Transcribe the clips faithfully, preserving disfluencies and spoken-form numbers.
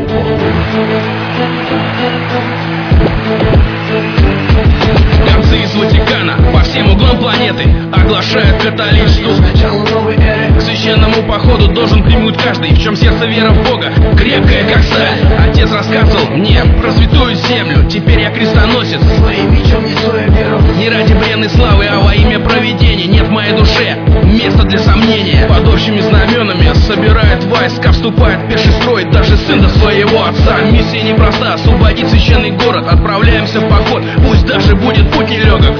Гонцы из Ватикана по всем углам планеты оглашают католичество Начало новой эры. К священному походу должен примуть каждый, в чем сердце вера в Бога, крепкая как сталь. Отец рассказывал мне про святую землю, теперь я крестоносец. Своим мечом несу я веру. Не ради бренной славы, а во имя провидения. Нет в моей душе места для сомнения. Под общими знаменами собирает войска, вступает в пеший строй даже сын до своего отца. Миссия непроста, освободить священный город. Отправляемся в поход, пусть даже будет путь нелегок.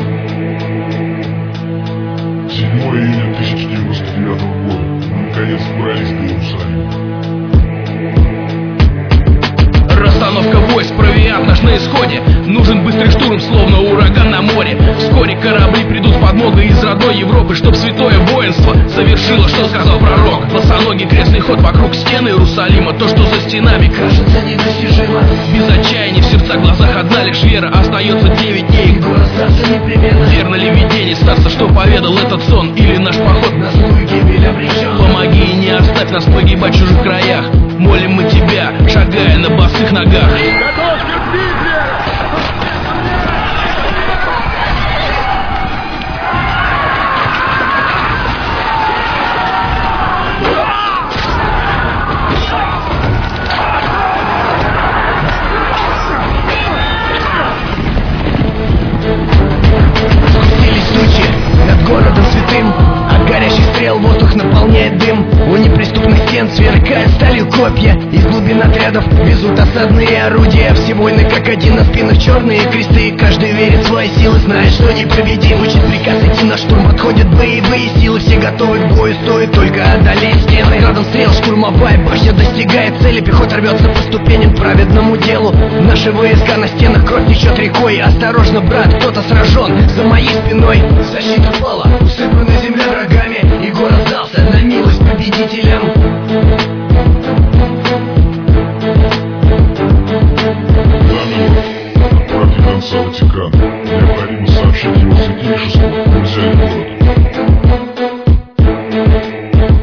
седьмого июня тысяча девяносто девятого года мы наконец добрались до Иерусалима. Расстановка войск, провиант наш на исходе. Нужен быстрый штурм, словно ураган на море. Вскоре корабли придут с подмогой из родной Европы, чтоб святое воинство завершило, что сказал пророк. Босоногий крестный ход вокруг стены Иерусалима. То, что за стенами, Кажется недостижимо. без отчаяния в сердца глазах одна лишь вера. Остается девять дней. Город старца непременно. Верно ли видение старца, что поведал этот сон? Или наш поход На злую гибель обречен. Помоги и не оставь нас погибать в чужих краях. Молим мы тебя, шагая на босых ногах. Сгустились тучи над городом святым, а горящий стрел воздух наполняет дым. У неприступных стен сверкают сталью копья. Из глубин отрядов везут осадные орудия. Все войны как один, на спинах черные кресты. Каждый верит в свои силы, знает, что непобедим. Учит приказ идти на штурм, отходят боевые силы. Все готовы к бою, стоит только одолеть стены. Градом стрел штурмовая башня достигает цели. Пехота рвется по ступеням к праведному делу. Наши войска на стенах, кровь течет рекой. Осторожно, брат, кто-то сражен за моей спиной. Защита пала, усыпана земля врагами, и город сдался на милость победителям. Отправьте гонца в Ватикан. Необходимо сообщить его святейшеству. Мы взяли город.